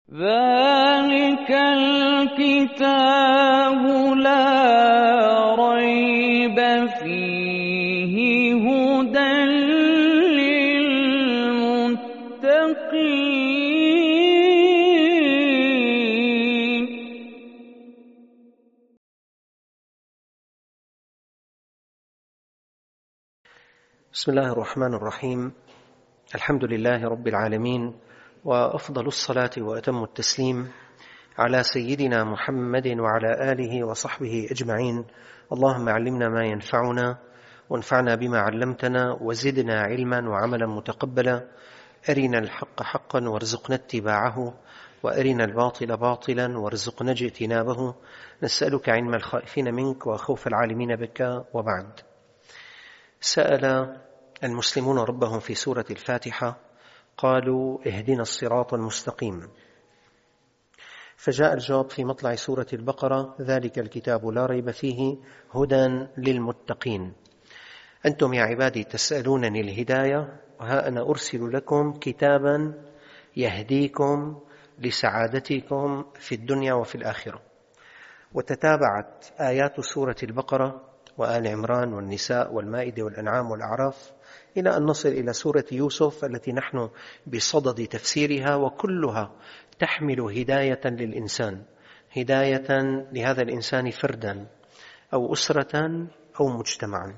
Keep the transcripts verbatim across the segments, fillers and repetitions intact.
ذلك الكتاب لا ريب فيه هدى للمتقين. بسم الله الرحمن الرحيم. الحمد لله رب العالمين، وأفضل الصلاة وأتم التسليم على سيدنا محمد وعلى آله وصحبه أجمعين. اللهم علمنا ما ينفعنا وانفعنا بما علمتنا وزدنا علما وعملا متقبلا. أرنا الحق حقا وارزقنا اتباعه، وأرنا الباطل باطلا وارزقنا اجتنابه. نسألك علم الخائفين منك وخوف العالمين بك. وبعد، سأل المسلمون ربهم في سورة الفاتحة، قالوا اهدنا الصراط المستقيم، فجاء الجواب في مطلع سورة البقرة: ذلك الكتاب لا ريب فيه هدى للمتقين. أنتم يا عبادي تسألونني الهداية، وها أنا أرسل لكم كتابا يهديكم لسعادتكم في الدنيا وفي الآخرة. وتتابعت آيات سورة البقرة وآل عمران والنساء والمائدة والأنعام والأعراف إلى أن نصل إلى سورة يوسف التي نحن بصدد تفسيرها، وكلها تحمل هداية للإنسان، هداية لهذا الإنسان فردا أو أسرة أو مجتمعا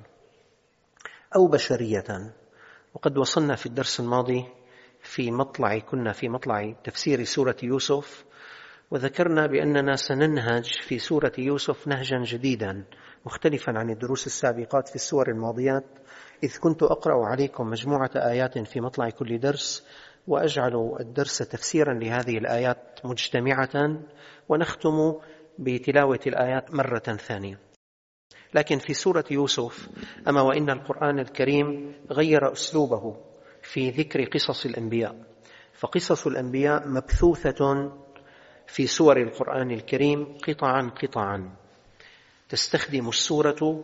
أو بشرية. وقد وصلنا في الدرس الماضي في مطلع كنا في مطلع تفسير سورة يوسف، وذكرنا بأننا سننهج في سورة يوسف نهجا جديدا مختلفا عن الدروس السابقات في السور الماضيات، إذ كنت أقرأ عليكم مجموعة آيات في مطلع كل درس، وأجعل الدرس تفسيرا لهذه الآيات مجتمعة، ونختم بتلاوة الآيات مرة ثانية. لكن في سورة يوسف، أما وإن القرآن الكريم غير أسلوبه في ذكر قصص الأنبياء، فقصص الأنبياء مبثوثة في سور القرآن الكريم قطعا قطعا، تستخدم السورة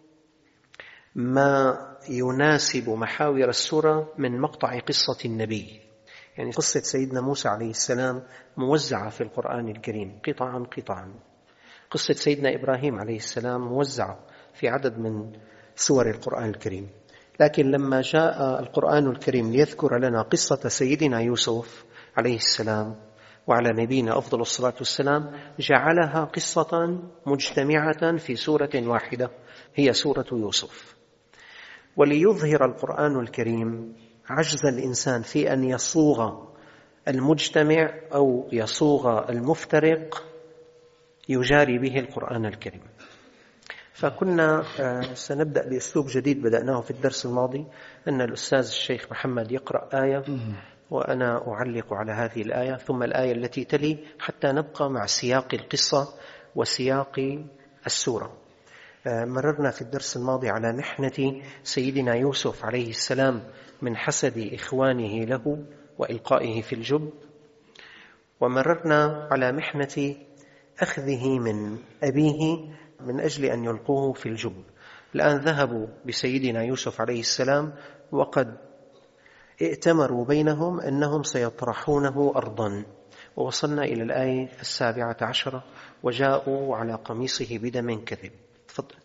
ما يناسب محاور السورة من مقطع قصة النبي. يعني قصة سيدنا موسى عليه السلام موزعة في القرآن الكريم قطعا قطعا، قصة سيدنا إبراهيم عليه السلام موزعة في عدد من سور القرآن الكريم. لكن لما جاء القرآن الكريم ليذكر لنا قصة سيدنا يوسف عليه السلام وعلى نبينا أفضل الصلاة والسلام، جعلها قصة مجتمعة في سورة واحدة هي سورة يوسف. وليظهر القرآن الكريم عجز الإنسان في أن يصوغ المجتمع أو يصوغ المفترق يجاري به القرآن الكريم. فكنا سنبدأ بأسلوب جديد بدأناه في الدرس الماضي، أن الأستاذ الشيخ محمد يقرأ آية وأنا أعلق على هذه الآية ثم الآية التي تلي، حتى نبقى مع سياق القصة وسياق السورة. مررنا في الدرس الماضي على محنة سيدنا يوسف عليه السلام من حسد إخوانه له وإلقائه في الجب، ومررنا على محنة أخذه من أبيه من أجل أن يلقوه في الجب. الآن ذهبوا بسيدنا يوسف عليه السلام وقد ائتمروا بينهم أنهم سيطرحونه أرضا، ووصلنا إلى الآية السابعة عشرة: وجاءوا على قميصه بدم كذب. تفضل.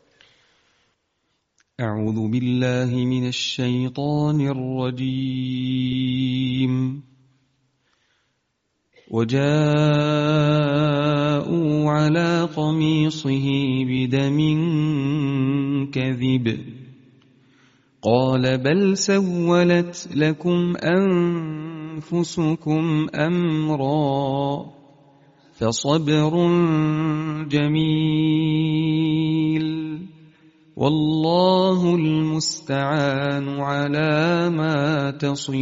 أعوذ بالله من الشيطان الرجيم. وجاءوا على قميصه بدم كذب قال بل سولت لكم أنفسكم أمرا فصبر جميل والله المستعان على ما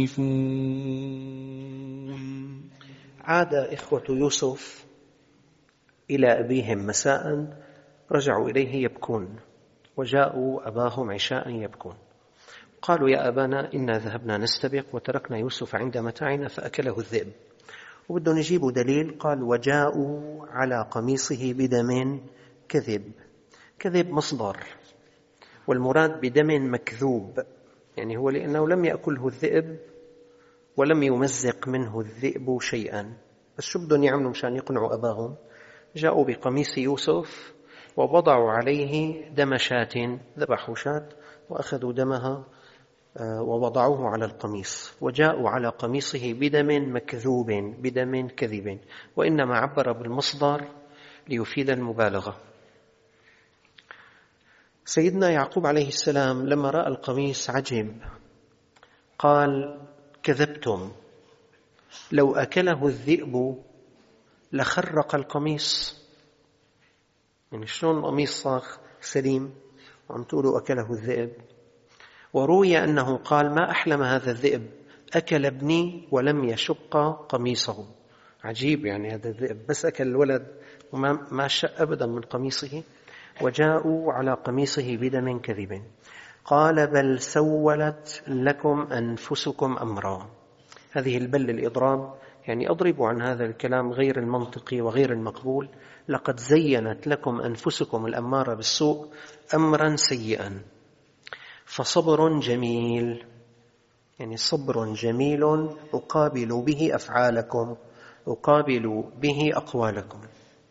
تصفون. عاد إخوة يوسف إلى أبيهم مساء، رجعوا إليه يبكون، وجاءوا أباهم عشاء يبكون. قالوا يا أبانا إنا ذهبنا نستبق وتركنا يوسف عند متاعنا فأكله الذئب. وبدهم يجيبوا دليل، قال وجاءوا على قميصه بدم كذب. كذب مصدر، والمراد بدم مكذوب، يعني هو لأنه لم يأكله الذئب ولم يمزق منه الذئب شيئا، بس شو بدهم يعملوا مشان يقنعوا أباهم؟ جاءوا بقميص يوسف ووضعوا عليه دم شاة، ذبحوا شاة وأخذوا دمها ووضعوه على القميص، وجاءوا على قميصه بدم مكذوب، بدم كذب، وإنما عبر بالمصدر ليفيد المبالغة. سيدنا يعقوب عليه السلام لما رأى القميص عجب، قال: كذبتم، لو أكله الذئب لخرق القميص. يعني شلون القميص صار سليم وعم تقولوا أكله الذئب؟ وروي أنه قال: ما أحلم هذا الذئب، أكل ابني ولم يشق قميصه. عجيب، يعني هذا الذئب بس أكل الولد وما ما شق أبدا من قميصه. وجاءوا على قميصه بدم كذب. قال: بل سولت لكم أنفسكم أمرا. هذه البل الإضراب، يعني أضربوا عن هذا الكلام غير المنطقي وغير المقبول. لقد زينت لكم أنفسكم الأمارة بالسوء أمرا سيئا، فصبر جميل، يعني صبر جميل أقابل به أفعالكم، أقابل به أقوالكم.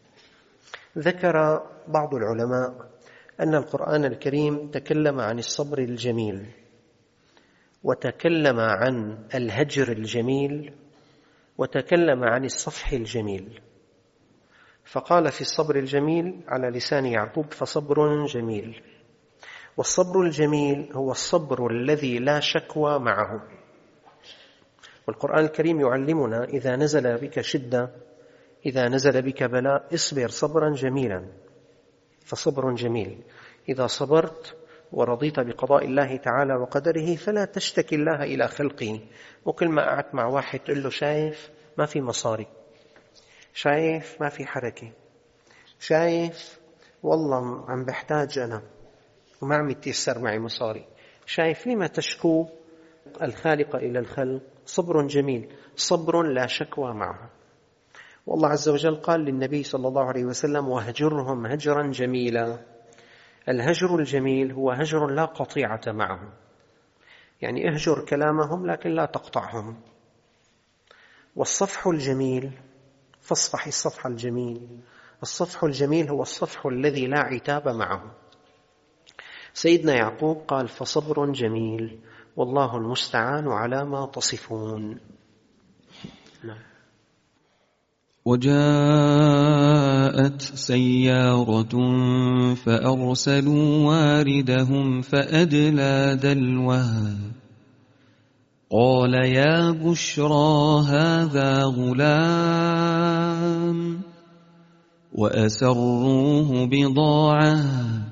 ذكر بعض العلماء أن القرآن الكريم تكلم عن الصبر الجميل، وتكلم عن الهجر الجميل، وتكلم عن الصفح الجميل. فقال في الصبر الجميل على لسان يعقوب: فصبر جميل. والصبر الجميل هو الصبر الذي لا شكوى معه. والقرآن الكريم يعلمنا: إذا نزل بك شدة، إذا نزل بك بلاء، اصبر صبرا جميلا. فصبر جميل، إذا صبرت ورضيت بقضاء الله تعالى وقدره فلا تشتكي الله إلى خلقه. وكل ما قعدت مع واحد تقول له: شايف ما في مصاري، شايف ما في حركة، شايف والله عم بحتاج أنا وما عم يتيسر معي مصاري، شايف لما تشكو الخالق إلى الخلق. صبر جميل، صبر لا شكوى معه. والله عز وجل قال للنبي صلى الله عليه وسلم: وهجرهم هجرا جميلا. الهجر الجميل هو هجر لا قطيعة معهم، يعني اهجر كلامهم لكن لا تقطعهم. والصفح الجميل، فاصفح الصفح الجميل. الصفح الجميل هو الصفح الذي لا عتاب معه. سيدنا يعقوب قال: فصبر جميل والله المستعان على ما تصفون. نعم. وجاءت سيارة فأرسلوا واردهم فأدلى دلوه قال: يا بشرى هذا غلام، وأسروه بضاعة،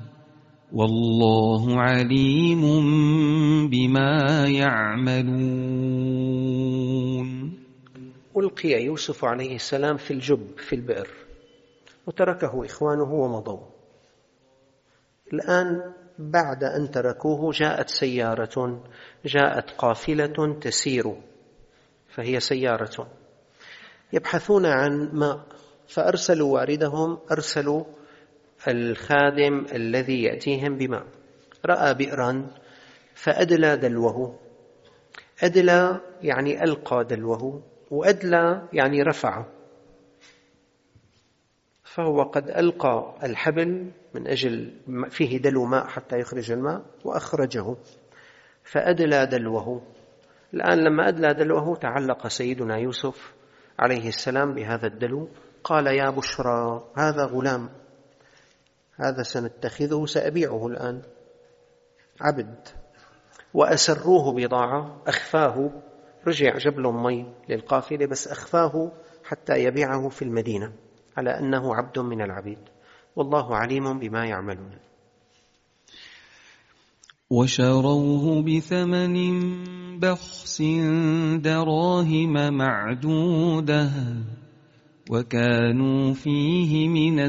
والله عليم بما يعملون. ألقي يوسف عليه السلام في الجب في البئر، وتركه إخوانه ومضوا. الآن بعد أن تركوه جاءت سيارة، جاءت قافلة تسير، فهي سيارة يبحثون عن ماء، فأرسلوا واردهم، أرسلوا الخادم الذي يأتيهم بماء. رأى بئرا فأدلى دلوه. أدلى يعني ألقى دلوه، وأدلى يعني رفع، فهو قد ألقى الحبل من أجل فيه دلو ماء حتى يخرج الماء وأخرجه، فأدلى دلوه. الآن لما أدلى دلوه تعلق سيدنا يوسف عليه السلام بهذا الدلو، قال: يا بشرى هذا غلام، هذا سنتخذه، سأبيعه الآن عبد. وأسروه بضاعة، أخفاه، رجع جاب له مي للقافلة بس أخفاه حتى يبيعه في المدينة على أنه عبد من العبيد، والله عليم بما يعملون. وشروه بثمن بخس دراهم معدودة وكانوا فيه من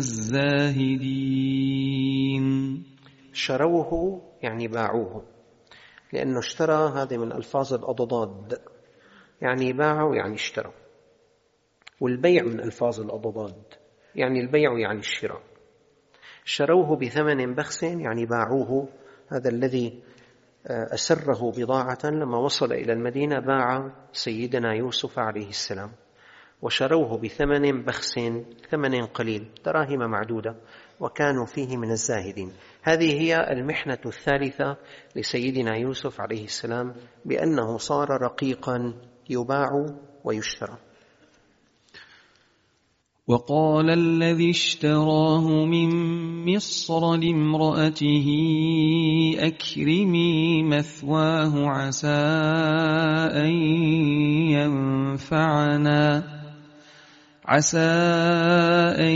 الزاهدين. شروه يعني باعوه، لأنه اشترى هذه من ألفاظ الأضداد، يعني باعوا يعني اشترى، والبيع من ألفاظ الأضداد، يعني البيع يعني الشراء. شروه بثمن بخس يعني باعوه، هذا الذي أسره بضاعة لما وصل إلى المدينة باع سيدنا يوسف عليه السلام. وشروه بثمن بخس، ثمن قليل، دراهم معدودة، وكانوا فيه من الزاهدين. هذه هي المحنة الثالثة لسيدنا يوسف عليه السلام، بأنه صار رقيقا يباع ويشترى. وقال الذي اشتراه من مصر لامرأته أكرمي مثواه عسى أن ينفعنا عسى أن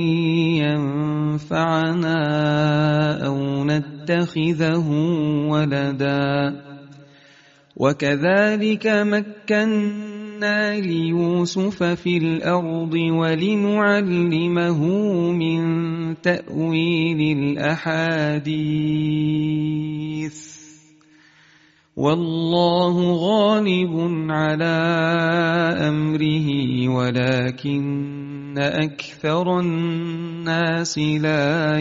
ينفعنا أو نتخذه ولدا وكذلك مكنا ليوسف في الأرض ولنعلمه من تأويل الأحاديث والله غالب على أمره ولكن أكثر الناس لا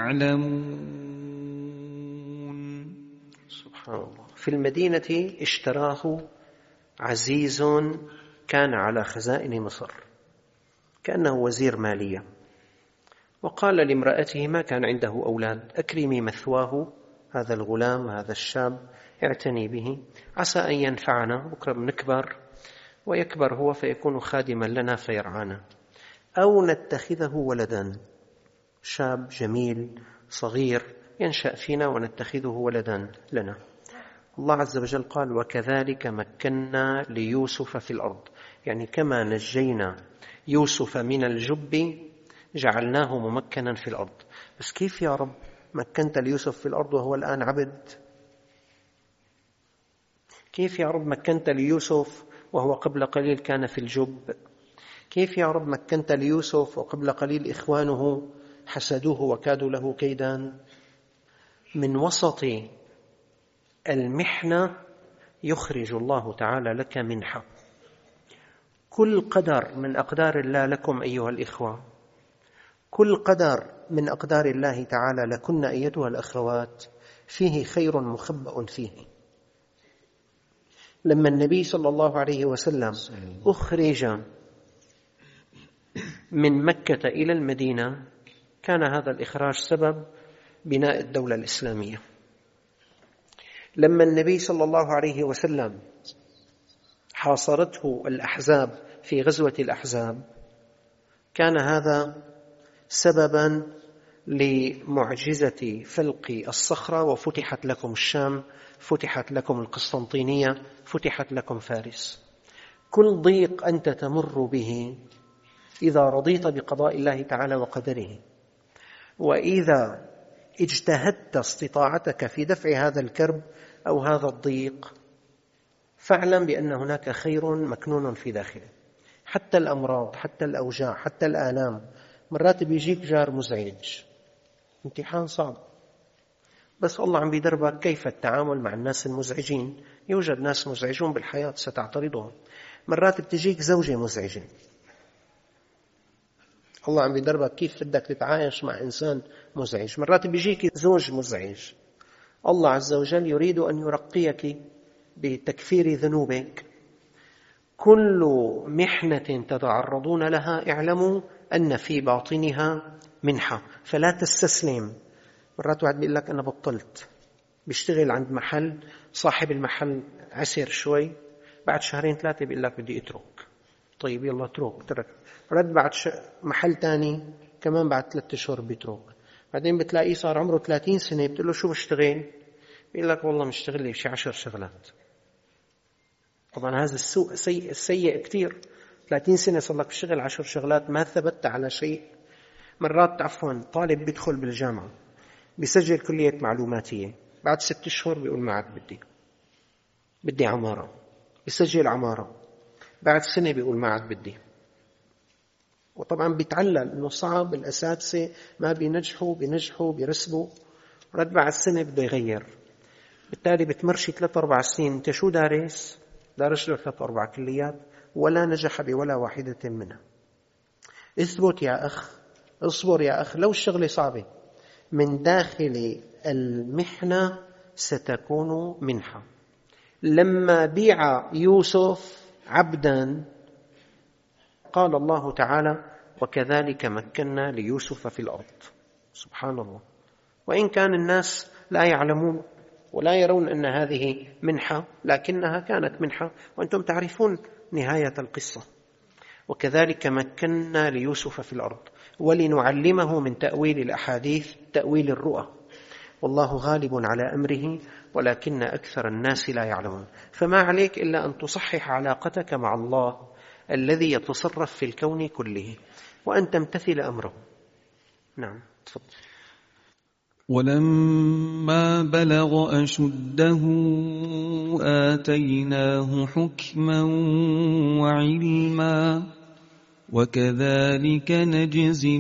يعلمون. سبحان الله. في المدينة اشتراه عزيز كان على خزائن مصر، كأنه وزير مالية، وقال لامرأته ما كان عنده أولاد: أكرمي مثواه، هذا الغلام هذا الشاب اعتني به، عسى أن ينفعنا، بكرة نكبر ويكبر هو فيكون خادما لنا فيرعانا، أو نتخذه ولدا، شاب جميل صغير ينشأ فينا ونتخذه ولدا لنا. الله عز وجل قال: وكذلك مكنا ليوسف في الأرض، يعني كما نجينا يوسف من الجب جعلناه ممكنا في الأرض. بس كيف يا رب مكنت ليوسف في الأرض وهو الآن عبد؟ كيف يا رب مكنت ليوسف وهو قبل قليل كان في الجب؟ كيف يا رب مكنت ليوسف وقبل قليل إخوانه حسدوه وكادوا له كيدا؟ من وسط المحنة يخرج الله تعالى لك منحة. كل قدر من أقدار الله لكم أيها الإخوة، كل قدر من أقدار الله تعالى لكن أيتها الأخوات فيه خير مخبأ فيه. لما النبي صلى الله عليه وسلم أخرج من مكة إلى المدينة كان هذا الإخراج سبب بناء الدولة الإسلامية. لما النبي صلى الله عليه وسلم حاصرته الأحزاب في غزوة الأحزاب كان هذا سببا لمعجزة فلق الصخرة وفتحت لكم الشام، فتحت لكم القسطنطينية، فتحت لكم فارس. كل ضيق أنت تمر به إذا رضيت بقضاء الله تعالى وقدره، وإذا اجتهدت استطاعتك في دفع هذا الكرب أو هذا الضيق، فاعلم بأن هناك خير مكنون في داخله. حتى الأمراض، حتى الأوجاع، حتى الآلام، مرات بيجيك جار مزعج، امتحان صعب، بس الله عم بيدربك كيف التعامل مع الناس المزعجين. يوجد ناس مزعجون بالحياة ستعترضهم. مرات بتجيك زوجة مزعجة، الله عم بيدربك كيف بدك تتعايش مع إنسان مزعج. مرات بيجيك زوج مزعج، الله عز وجل يريد أن يرقيك بتكفير ذنوبك. كل محنة تتعرضون لها اعلموا أن في باطنها منحة، فلا تستسلم. مرات واحد بيقول لك أنا بطلت، بيشتغل عند محل، صاحب المحل عسر شوي، بعد شهرين ثلاثة بيقول لك بدي اترك. طيب يلا اترك، ترك. رد بعد ش... محل تاني كمان بعد ثلاثة أشهر بيترك. بعدين بتلاقيه صار عمره ثلاثين سنة، بتقول له شو بشتغل؟ بيقول لك والله مشتغل لي بشي عشر شغلات. طبعا هذا السوء سيء, سيء كتير. ثلاثين سنة صار لك بشتغل عشر شغلات، ما ثبت على شيء. مرات عفوا طالب بيدخل بالجامعة بيسجل كلية معلوماتية، بعد ست أشهر بيقول ما عاد بدي بدي عمارة، بيسجل عمارة، بعد سنة بيقول ما عاد بدي. وطبعا بيتعلل إنه صعب، الأساتذة ما بينجحوا بينجحوا بيرسبوا، رد بعد سنة بده يغير. بالتالي بتمرشي ثلاث أربع سنين أنت شو دارس؟ دارس له ثلاث أربع كليات ولا نجح بولا واحدة منها. اثبت يا أخ، اصبر يا أخ، لو الشغلة صعبة من داخل المحنة ستكون منحة. لما بيع يوسف عبدا فقال الله تعالى: وكذلك مكنا ليوسف في الأرض. سبحان الله. وإن كان الناس لا يعلمون ولا يرون أن هذه منحة، لكنها كانت منحة، وأنتم تعرفون نهاية القصة. وكذلك مكنا ليوسف في الأرض ولنعلمه من تأويل الأحاديث، تأويل الرؤى، والله غالب على أمره ولكن أكثر الناس لا يعلمون. فما عليك إلا أن تصحح علاقتك مع الله الذي يتصرف في الكون كله وأن تمتثل أمره. نعم، تفضل. ولما بلغ أشده آتيناه حكما وعلما وكذلك نجزي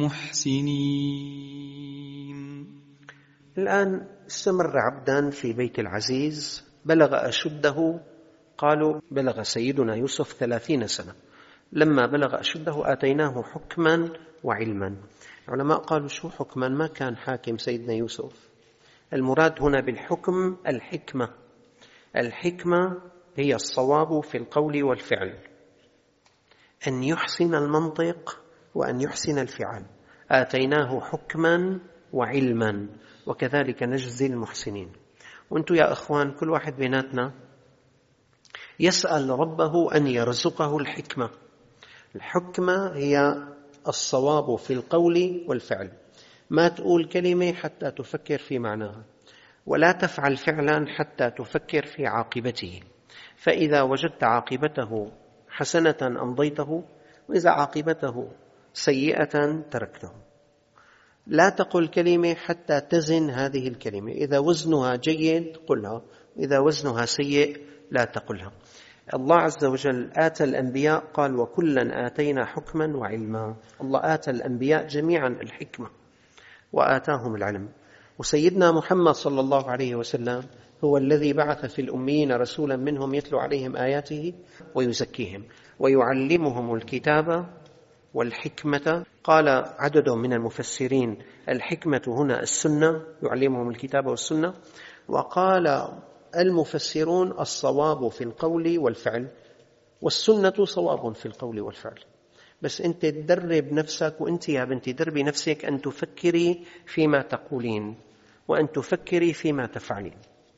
المحسنين. الآن استمر عبدان في بيت العزيز، بلغ أشده، قالوا بلغ سيدنا يوسف ثلاثين سنة. لما بلغ أشده آتيناه حكما وعلما. علماء قالوا: شو حكما؟ ما كان حاكم سيدنا يوسف. المراد هنا بالحكم الحكمة. الحكمة هي الصواب في القول والفعل، أن يحسن المنطق وأن يحسن الفعل. آتيناه حكما وعلما وكذلك نجزي المحسنين. وانتم يا أخوان كل واحد بيناتنا يسأل ربه أن يرزقه الحكمة. الحكمة هي الصواب في القول والفعل. ما تقول كلمة حتى تفكر في معناها، ولا تفعل فعلا حتى تفكر في عاقبته. فإذا وجدت عاقبته حسنة أمضيته، وإذا عاقبته سيئة تركته. لا تقل كلمة حتى تزن هذه الكلمة، إذا وزنها جيد قلها، إذا وزنها سيء لا تقلها. الله عز وجل آتى الأنبياء، قال: وكلا آتينا حكما وعلما. الله آتى الأنبياء جميعا الحكمة وآتاهم العلم. وسيدنا محمد صلى الله عليه وسلم هو الذي بعث في الأميين رسولا منهم يتلو عليهم آياته ويزكيهم ويعلمهم الكتاب والحكمة. قال عدد من المفسرين: الحكمة هنا السنة، يعلمهم الكتاب والسنة. وقال المفسرون: الصواب في القول والفعل، والسنة صواب في القول والفعل. بس أنت تدرب نفسك، وأنت يا بنتي دربي نفسك أن تفكري فيما تقولين وأن تفكري فيما تفعلين.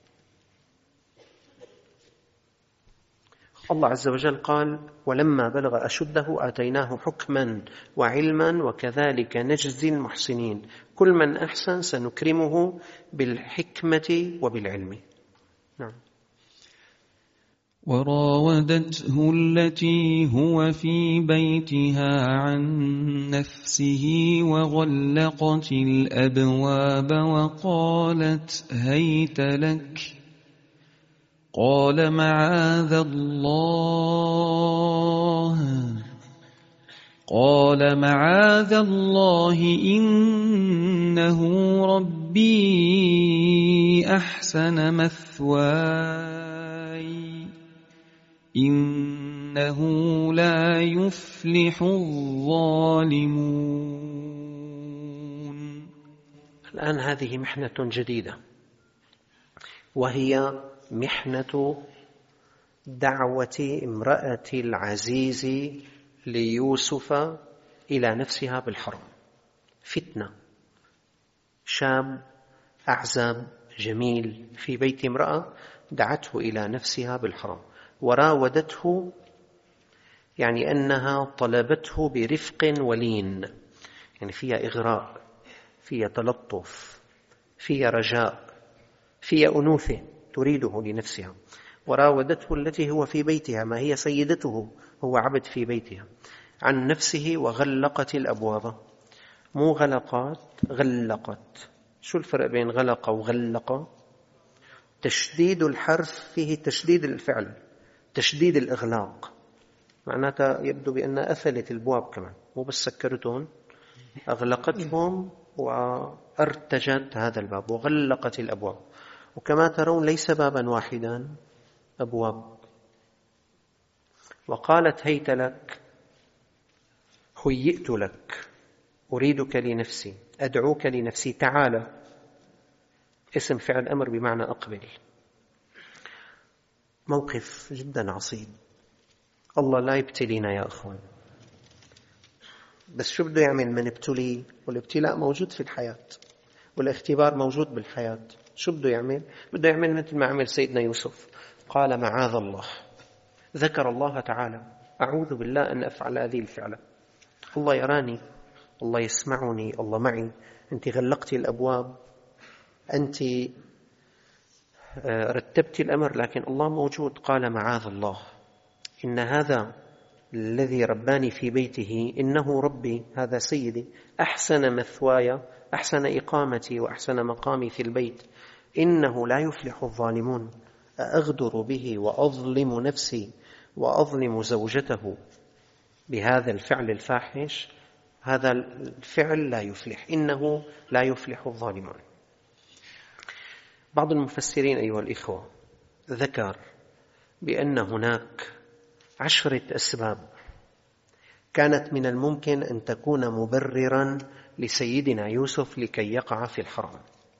الله عز وجل قال: ولما بلغ أشده آتيناه حكما وعلما وكذلك نجزي المحسنين. كل من أحسن سنكرمه بالحكمة وبالعلم. نعم. وراودته التي هو في بيتها عن نفسه وغلقت الأبواب وقالت: هيت لك. قال: معاذ الله قال معاذ الله إنه ربي أحسن مثواي إنه لا يفلح الظالمون. الآن هذه محنة جديدة، وهي محنة دعوة امرأة العزيز ليوسف إلى نفسها بالحرم. فتنة. شاب أعزب جميل في بيت امرأة دعته إلى نفسها بالحرم، وراودته يعني أنها طلبته برفق ولين، يعني فيها إغراء، فيها تلطف، فيها رجاء، فيها أنوثة تريده لنفسها. وراودته التي هو في بيتها، ما هي سيدته، هو عبد في بيتها، عن نفسه وغلقت الأبواب. مو غلقات، غلقت. شو الفرق بين غلق وغلق؟ تشديد الحرف فيه تشديد الفعل، تشديد الإغلاق، معناتها يبدو بأنها أثلت البواب كمان، مو بس سكرتهم، أغلقتهم وارتجت هذا الباب وغلقت الأبواب. وكما ترون ليس بابا واحدا، أبواب. وقالت: هيت لك، هيئت لك، أريدك لنفسي، أدعوك لنفسي، تعالى. اسم فعل أمر بمعنى أقبل. موقف جدا عصيب. الله لا يبتلينا يا أخوان، بس شو بده يعمل من ابتلي؟ والابتلاء موجود في الحياة، والاختبار موجود بالحياة. شو بده يعمل؟ بده يعمل مثل ما عمل سيدنا يوسف، قال معاذ الله، ذكر الله تعالى، أعوذ بالله أن أفعل هذه الفعلة، الله يراني، الله يسمعني، الله معي، أنت غلقتي الأبواب، أنت رتبتي الأمر، لكن الله موجود. قال معاذ الله، إن هذا الذي رباني في بيته إنه ربي، هذا سيدي، أحسن مثواي، أحسن إقامتي وأحسن مقامي في البيت، إنه لا يفلح الظالمون، أغدر به وأظلم نفسي وأظلم زوجته بهذا الفعل الفاحش، هذا الفعل لا يفلح، إنه لا يفلح الظالمون. بعض المفسرين أيها الإخوة ذكر بأن هناك عشرة أسباب كانت من الممكن أن تكون مبرراً لسيدنا يوسف لكي يقع في الحرام.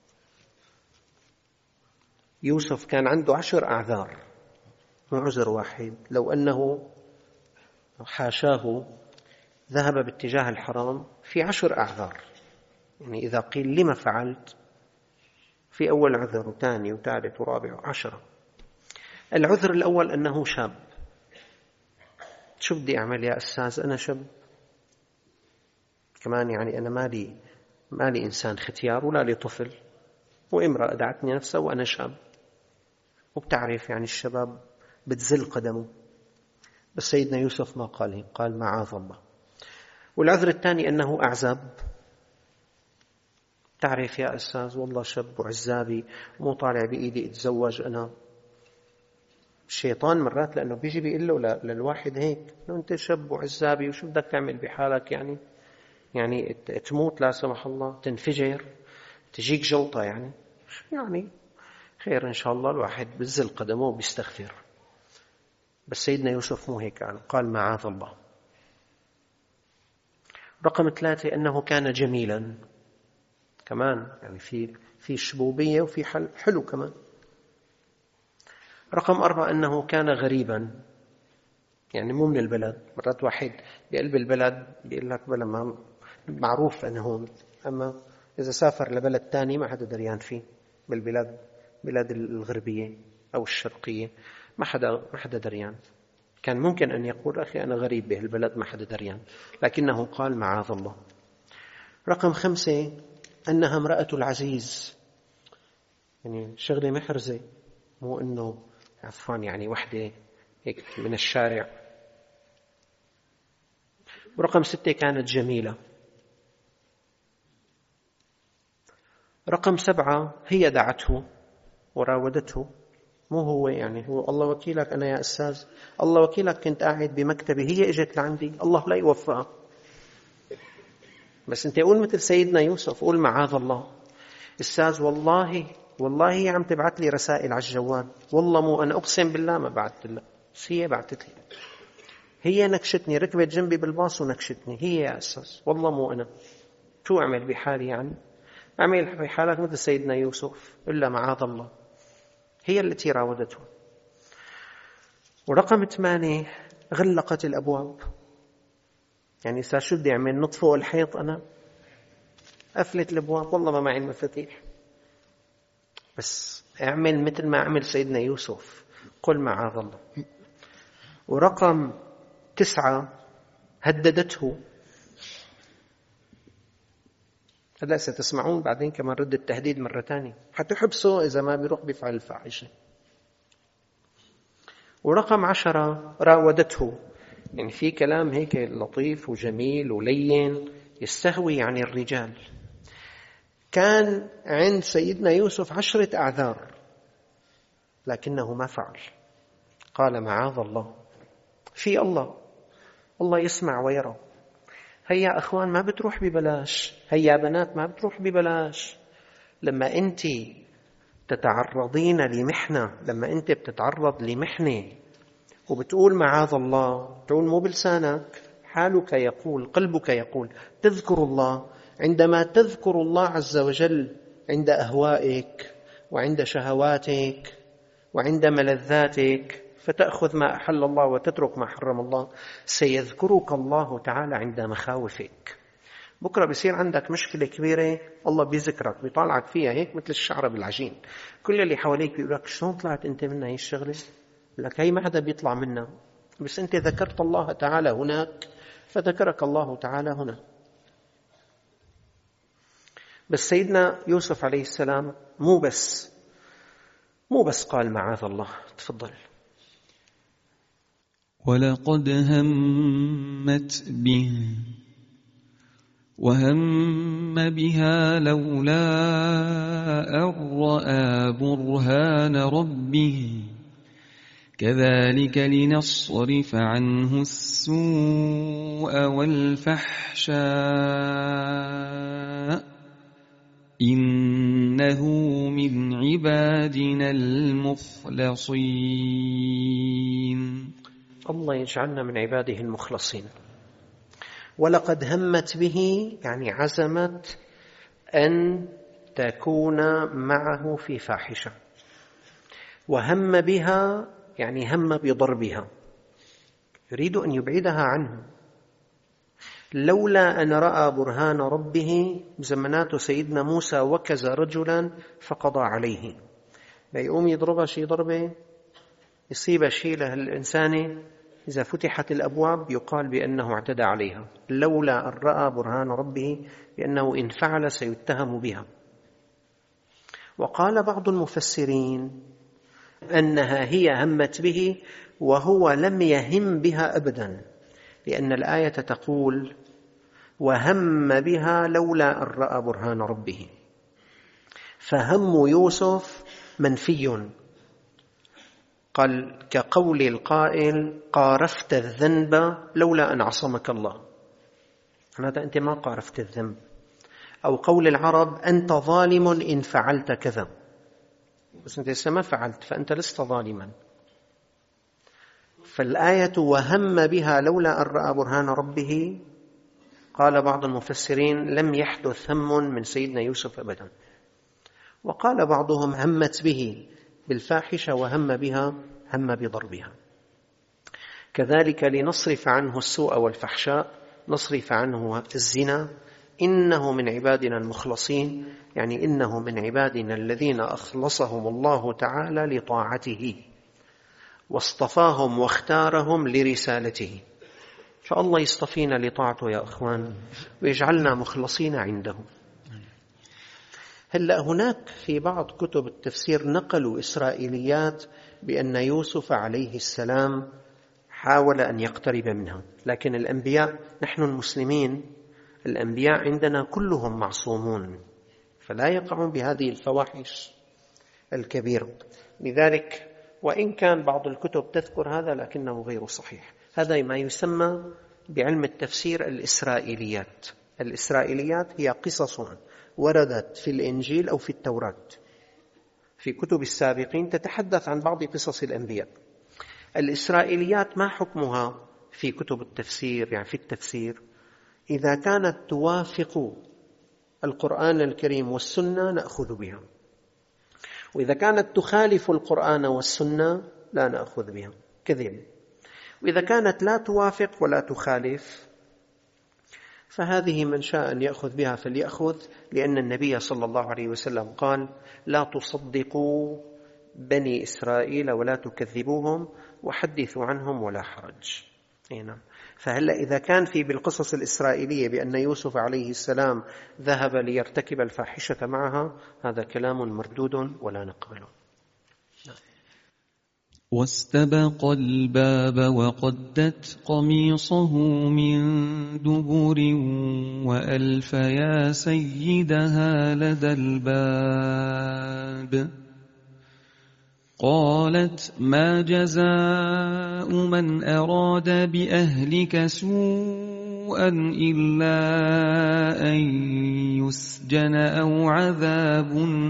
يوسف كان عنده عشر أعذار، مو عذر واحد. لو أنه حاشاه ذهب باتجاه الحرام في عشر أعذار، يعني إذا قيل لما فعلت، في أول عذر وثاني وثالث ورابع وعشرة. العذر الأول أنه شاب. شو بدي أعمل يا أستاذ؟ أنا شاب كمان، يعني أنا مالي مالي إنسان ختيار ولا لي طفل، وامرأة دعتني نفسها وأنا شاب، وبتعرف يعني الشباب بتزل قدمه. بس سيدنا يوسف ما قال هيك، قال معاذ الله. والعذر الثاني أنه أعزب. تعرف يا أستاذ والله شاب وعزابي ومو طالع بإيدي أتزوج أنا. الشيطان مرات لأنه بيجي بيقول له للواحد هيك، لو أنت شاب وعزابي وشو بدك تعمل بحالك، يعني يعني تموت لا سمح الله، تنفجر، تجيك جلطة، يعني يعني خير إن شاء الله. الواحد بزل قدمه وبيستغفر. بس سيدنا يوسف مو هيك قال، قال معاذ الله. رقم ثلاثة أنه كان جميلا كمان، يعني في في شبوبية وفي حلو كمان. رقم أربعة أنه كان غريبا، يعني مو من البلد. مرات واحد بقلب البلد بيقول لك بلا ما معروف أنه هون، أما إذا سافر لبلد تاني ما حدا دريان فيه. بالبلاد بلاد الغربية أو الشرقية ما حدا ما حدا دريان. كان ممكن أن يقول أخي أنا غريب بهالبلد ما حدا دريان، لكنه قال معاذ الله. رقم خمسة أنها امرأة العزيز، يعني شغلة محرزة، مو أنه عفوا يعني وحدة هيك من الشارع. ورقم ستة كانت جميلة. رقم سبعة هي دعته وراودته، مو هو، يعني هو الله وكيلك أنا يا أستاذ، الله وكيلك كنت قاعد بمكتبي هي إجت لعندي، الله لا يوفقها. بس أنت قول مثل سيدنا يوسف، قول معاذ الله، أستاذ والله والله هي عم تبعت لي رسائل على الجوال، والله مو أنا، أقسم بالله ما بعثت لها، بس هي بعثت لي، هي نكشتني، ركبت جنبي بالباص ونكشتني، هي يا أستاذ والله مو أنا. شو أعمل بحالي؟ يعني أعمل بحالك مثل سيدنا يوسف، إلا معاذ الله هي التي راودته. ورقم ثمانية غلقت الأبواب، يعني أستاذ شو بدي أعمل؟ نطفئ الحيط؟ أنا قفلت الأبواب، والله ما معي المفاتيح. بس اعمل مثل ما عمل سيدنا يوسف، قل معاذ الله. ورقم تسعة هددته. هلا ستسمعون بعدين كمان رد التهديد مرة تانية، حتحبسه إذا ما بيروح بيفعل الفاحشة. ورقم عشرة راودته، يعني في كلام هيك لطيف وجميل ولين يستهوي يعني الرجال. كان عند سيدنا يوسف عشرة أعذار لكنه ما فعل، قال معاذ الله. في الله، الله يسمع ويرى. هيا أخوان ما بتروح ببلاش، هيا بنات ما بتروح ببلاش. لما أنت تتعرضين لمحنة، لما أنت بتتعرض لمحنة وبتقول معاذ الله، تقول مو بلسانك، حالك يقول، قلبك يقول، تذكر الله. عندما تذكر الله عز وجل عند أهوائك وعند شهواتك وعند ملذاتك، فتأخذ ما أحل الله وتترك ما حرم الله، سيذكرك الله تعالى عند مخاوفك. بكرة بيصير عندك مشكلة كبيرة، الله بيذكرك بيطالعك فيها هيك مثل الشعرة بالعجين. كل اللي حواليك بيقول لك شلون طلعت أنت منها هي الشغلة؟ لك هي ما حدا بيطلع منها، بس أنت ذكرت الله تعالى هناك فذكرك الله تعالى هنا. بس سيدنا يوسف عليه السلام مو بس مو بس قال معاذ الله. تفضل. ولقد همت به وهم بها لولا أن رأى برهان ربه كذلك لنصرف عنه السوء والفحشاء إنه من عبادنا المخلصين. الله يجعلنا من عباده المخلصين. ولقد همت به يعني عزمت أن تكون معه في فاحشة، وهم بها يعني هم بضربها، يريد أن يبعدها عنه. لولا أن رأى برهان ربه، زمنات سيدنا موسى وكز رجلا فقضى عليه، بيقوم يضربها شي ضربة يصيب شيء له الإنسان، إذا فتحت الأبواب يقال بأنه اعتدى عليها. لولا أن رأى برهان ربه بأنه إن فعل سيتهم بها. وقال بعض المفسرين أنها هي همت به وهو لم يهم بها أبدا، لأن الآية تقول وهم بها لولا أن رأى برهان ربه، فهم يوسف منفي. قال كقول القائل قارفت الذنب لولا أن عصمك الله، هذا أنت ما قارفت الذنب. أو قول العرب أنت ظالم إن فعلت كذا، بس أنت لسه ما فعلت فأنت لست ظالما. فالآية وهم بها لولا أن رأى برهان ربه، قال بعض المفسرين لم يحدث هم من سيدنا يوسف أبدا. وقال بعضهم همت به بالفاحشة وهم بها هم بضربها. كذلك لنصرف عنه السوء والفحشاء، نصرف عنه الزنا، إنه من عبادنا المخلصين، يعني إنه من عبادنا الذين أخلصهم الله تعالى لطاعته واصطفاهم واختارهم لرسالته. فالله يصطفينا لطاعته يا أخوان ويجعلنا مخلصين عنده. هلأ هناك في بعض كتب التفسير نقلوا إسرائيليات بأن يوسف عليه السلام حاول أن يقترب منها، لكن الأنبياء، نحن المسلمين الأنبياء عندنا كلهم معصومون، فلا يقعون بهذه الفواحش الكبيرة. لذلك وإن كان بعض الكتب تذكر هذا لكنه غير صحيح. هذا ما يسمى بعلم التفسير الإسرائيليات. الإسرائيليات هي قصص وردت في الإنجيل أو في التوراة، في كتب السابقين تتحدث عن بعض قصص الأنبياء. الإسرائيليات ما حكمها في كتب التفسير؟ يعني في التفسير إذا كانت توافق القرآن الكريم والسنة نأخذ بها، وإذا كانت تخالف القرآن والسنة لا نأخذ بها كذب. وإذا كانت لا توافق ولا تخالف فهذه من شاء أن يأخذ بها فليأخذ، لأن النبي صلى الله عليه وسلم قال لا تصدقوا بني إسرائيل ولا تكذبوهم وحدثوا عنهم ولا حرج. هنا فهلأ إذا كان في بالقصص الإسرائيلية بأن يوسف عليه السلام ذهب ليرتكب الفاحشة معها، هذا كلام مردود ولا نقبله. واستبق الباب وقدت قميصه من دبر وألف يا سيدها لدى الباب قالت ما جزاء من أراد بأهلك سوءا إلا أن يسجن أو عذاب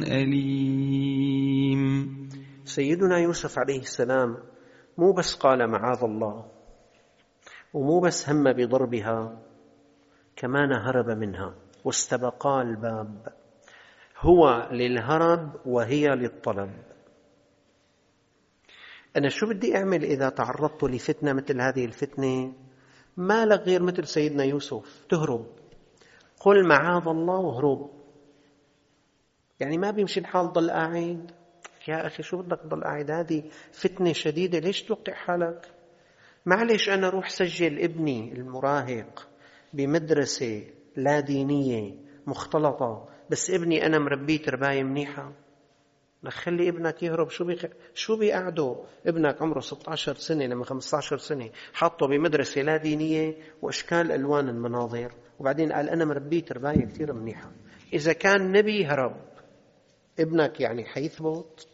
أليم. سيدنا يوسف عليه السلام مو بس قال معاذ الله، ومو بس هم بضربها، كمان هرب منها. واستبقا الباب، هو للهرب وهي للطلب. أنا شو بدي أعمل إذا تعرضت لفتنة مثل هذه الفتنة؟ ما لك غير مثل سيدنا يوسف، تهرب. قل معاذ الله وهرب. يعني ما بيمشي الحال ضل قاعد. يا أخي شو بدك ضل قاعد؟ هذه فتنة شديدة، ليش توقع حالك؟ معلش أنا روح سجل ابني المراهق بمدرسة لا دينية مختلطة، بس ابني أنا مربيه ترباية منيحة. خلي ابنك يهرب. شو بيخ... شو بيقعده ابنك عمره ستة عشر سنة لما خمسة عشر سنة حاطه بمدرسة لا دينية وأشكال ألوان المناظر، وبعدين قال أنا مربيه ترباية كتير منيحة. إذا كان نبي هرب، ابنك يعني حيثبت؟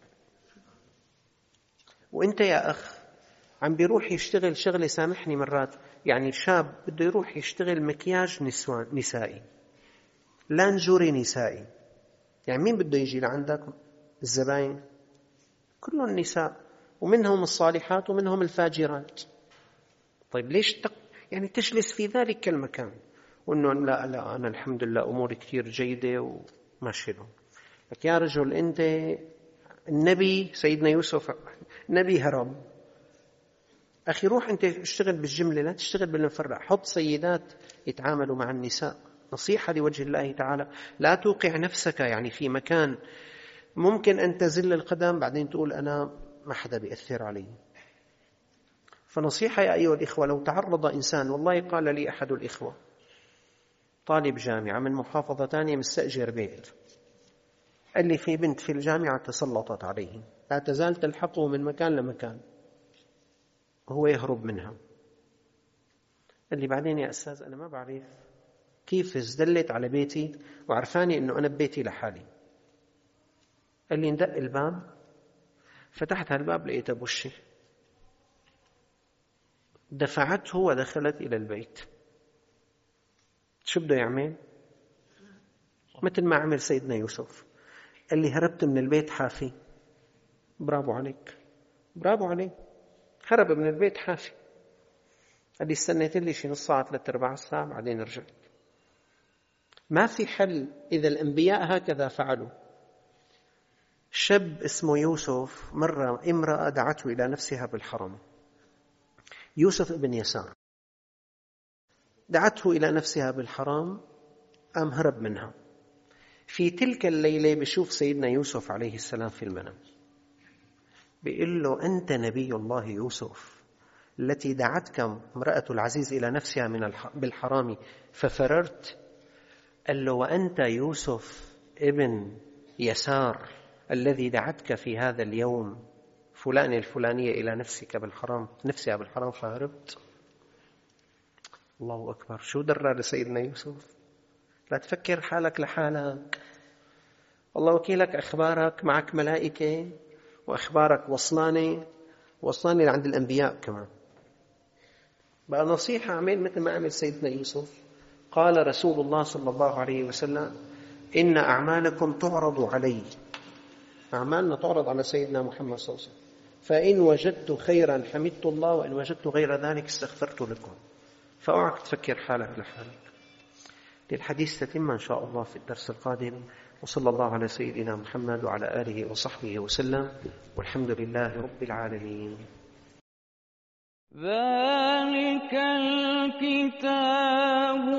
وإنت يا أخ عم بيروح يشتغل شغلة، سامحني مرات، يعني شاب بده يروح يشتغل مكياج نسوان نسائي، لانجوري نسائي، يعني مين بده يجي لعندك؟ الزباين كلهم نساء، ومنهم الصالحات ومنهم الفاجرات. طيب ليش تق... يعني تجلس في ذلك المكان وإنه لا لا أنا الحمد لله أموري كتير جيدة وماشي له. لك يا رجل أنت النبي سيدنا يوسف نبي هرب. أخي روح أنت اشتغل بالجملة، لا تشتغل بالمفرع. حط سيدات يتعاملوا مع النساء، نصيحة لوجه الله تعالى. لا توقع نفسك يعني في مكان ممكن أن تزل القدم بعدين تقول أنا ما حدا بيأثر علي. فنصيحة يا أيها الإخوة، لو تعرض إنسان، والله قال لي أحد الإخوة طالب جامعة من محافظة تانية مستأجر بيت، قال لي في بنت في الجامعة تسلطت عليه، لا تزال تلحقه من مكان لمكان، هو يهرب منها. قال لي بعدين يا أستاذ أنا ما بعرف كيف ازدلت على بيتي وعرفاني أنه أنا ببيتي لحالي. قال لي ندق الباب، فتحت هالباب لقيتها بوشي، دفعته ودخلت إلى البيت. شو بده يعمل؟ مثل ما عمل سيدنا يوسف، قال لي هربت من البيت حافي. برافو عليك، برافو عليك، هرب من البيت حافي. قال لي استنيت لي شي نص ساعة ثلاث أرباع ساعة بعدين رجعت. ما في حل إذا الأنبياء هكذا فعلوا. شاب اسمه يوسف، مرة امرأة دعته إلى نفسها بالحرم، يوسف ابن يسار، دعته إلى نفسها بالحرام، قام هرب منها. في تلك الليلة بشوف سيدنا يوسف عليه السلام في المنام، بيقول له أنت نبي الله يوسف التي دعتك امرأة العزيز إلى نفسها من بالحرام ففررت. قال له وأنت يوسف ابن يسار الذي دعتك في هذا اليوم فلان الفلانية إلى نفسك بالحرام نفسها بالحرام فهربت. الله أكبر. شو درى لسيدنا يوسف؟ لا تفكر حالك لحالك، الله وكيلك. أخبارك معك ملائكة وأخبارك وصلانة وصلانة لعند الأنبياء كمان. بقى نصيحة عمل مثل ما عمل سيدنا يوسف. قال رسول الله صلى الله عليه وسلم إن أعمالكم تعرض علي، أعمالنا تعرض على سيدنا محمد صلى الله عليه وسلم، فإن وجدت خيرا حمدت الله وإن وجدت غير ذلك استغفرت لكم. فأوعك تفكر حالك لحالك. للحديث تتم إن شاء الله في الدرس القادم، وصلى الله على سيدنا محمد وعلى آله وصحبه وسلم، والحمد لله رب العالمين. ذلك الكتاب